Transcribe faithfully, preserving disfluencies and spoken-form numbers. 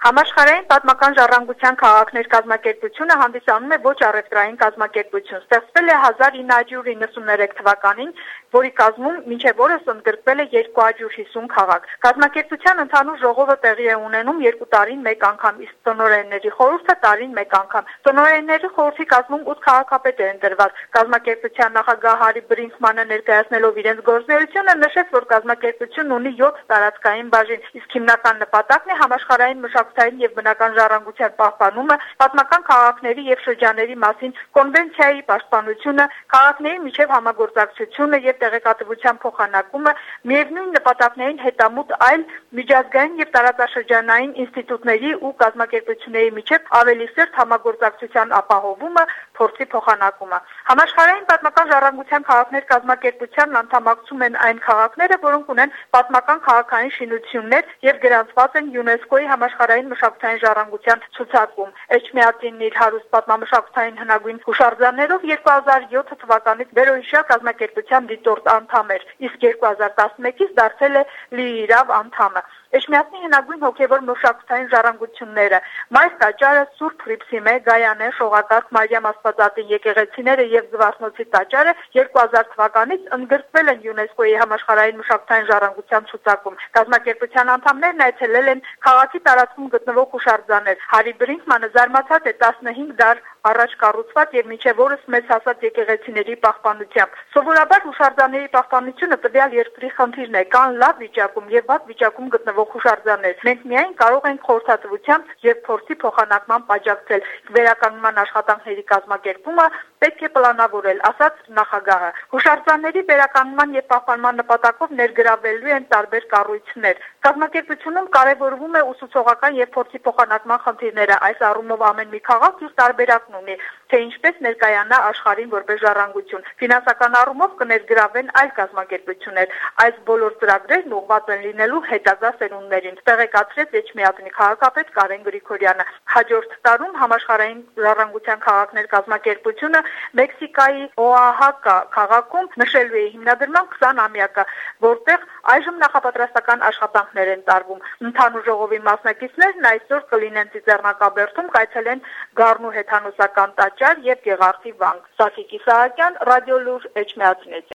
Համաշխարհային պատմական ժառանգության քաղաքներ կազմակերպությունը հանդիսանում է ոչ առևտրային կազմակերպություն։ Ստեղծվել է հազար ինը հարյուր իննսուններեք թվականին, որի կազմում մինչև օրս ընդգրկվել է երկու հարյուր հիսուն քաղաք։ Կազմակերպության ընդհանուր ժողովը տեղի է ունենում երկու տարին մեկ անգամ, իսկ տնօրենների խորհուրդը տարին մեկ անգամ։ Տնօրենների խորհրդի կազմում ութ քաղաքապետ է ընտրված։ Կազմակերպության նախագահ Հարի Բրինքմանը ներկայացնելով իրենց գործունեությունը նշեց, որ կազմակերպությունն ունի յոթ տարածքային բաժին, իսկ հիմնական նպատակն է համաշխարհային մշակութային եւ բնական ժառանգության պահպանումը, պատմական քաղաքների եւ շրջանների մասին կոնվենցիայի պաշտպանությունը, քաղաքների միջև համագործակցությունը եւ տեղեկատվության փոխանակումը, միևնույն նպատակներին հետամուտ այլ միջազգային եւ տարածաշրջանային ինստիտուտների ու կազմակերպությունների միջև ավելի սերտ համագործակցության ապահովումը, փորձի փոխանակումը։ Համաշխարհային պատմական ժառանգության քաղաքներ կազմակերպությանն անդամակցում են այն քաղաքները, որոնք ունեն պատմական քաղաքային շինություններ եւ գրանցված են ՅՈՒՆԵՍԿՕ-ի համաշխարհային մշակութային ժառանգության ցուցակում։ Էջմիածինն իր հարուստ պատմամշակութային հնագույն հուշարձաններով երկու հազար յոթ թվականից վերոհիշյալ կազմակերպության դիտորդ անդամ էր, իսկ երկու հազար տասնմեկից դարձել է լիիրավ անդամը։ Էջմիածնի հնագույն հոգևոր մշակութային ժառանգությունները՝ Մայր տաճարը, Սուրբ Հռիփսիմե, Գայանե, Շողակարգ, Մարիամ Աստվածածի եկեղեցիները եւ Զվարթնոցի տաճարը երկու հազար թվականից ընդգրկվել են ՅՈՒՆԵՍԿՕ-ի համաշխարհային մշակութային ժառանգության ցուցակում։ Կազմակերպության անդամներն այցելել են քաղաքի տարածքում գտնվող հուշարձաններ։ Հարի Բրինքմանը զարմացած է տասնհինգ դար առաջ կառուցված եւ մինչեւ օրս մեծ հասած եկեղեցիների պահպանությամբ։ Սովորաբար հուշարձանների պահպանությունը տվյալ երկրի խնդիրն է, կան լավ վիճակում եւ վատ վիճակում գտնվող հուշարձաններ։ Մենք միայն կարող ենք խորհրդատվությամբ եւ փորձի փոխանակմամբ աջակցել։ Վերականգնման աշխատանքների կազմակերպումը պետք է պլանավորել, ասաց նախագահը։ Հուշարձանների վերականգնման եւ պահպանման նպատակով ներգրավվելու են տարբեր կառույցներ։ Կազմակերպությունում կարևորվում է ուսուցողական եւ փորձի փոխանակման խնդիրները։ Այս առումով ամեն մի քաղաք իր տարբերակն ունի, թե ինչպես ներկայանա աշխարհին որպես ժառանգություն։ Ֆինանսական առումով կներգրավվեն այլ կազմակերպություններ։ Այս բոլոր ծրագրերն ուղղված են լինելու հետագա սերունդներին, տեղեկացրեց Էջմիածնի քաղաքապետ Կարեն Գրիգորյանը։ Հաջորդ տարում համաշխարհային ժառանգության քաղաքներ կազմակերպությունը Մեքսիկայի Օահակա քաղաքում նշելու է հիմնադրման քսան-ամյակը, որտեղ այժմ նախապատրաստական աշխատանքներ են տարվում։ Ընդհանուր ժողովի մասնակիցներն այսօր կլինեն Ծիծեռնակաբերդում, կայցելեն Գառնու հեթանոսական տաճար եւ Գեղարդի վանք։ Սաթիկ Իսահակյան, Ռադիոլուր, Էջմիածնից։